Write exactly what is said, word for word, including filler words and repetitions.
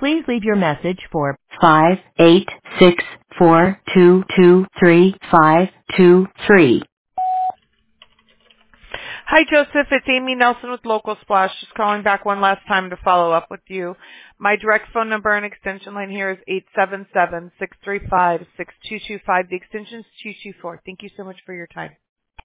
Please leave your message for five eight six four two two three five two three. Hi, Joseph. It's Amy Nelson with Local Splash. Just calling back one last time to follow up with you. My direct phone number and extension line here is eight seven seven, six three five, six two two five. The extension is two two four. Thank you so much for your time.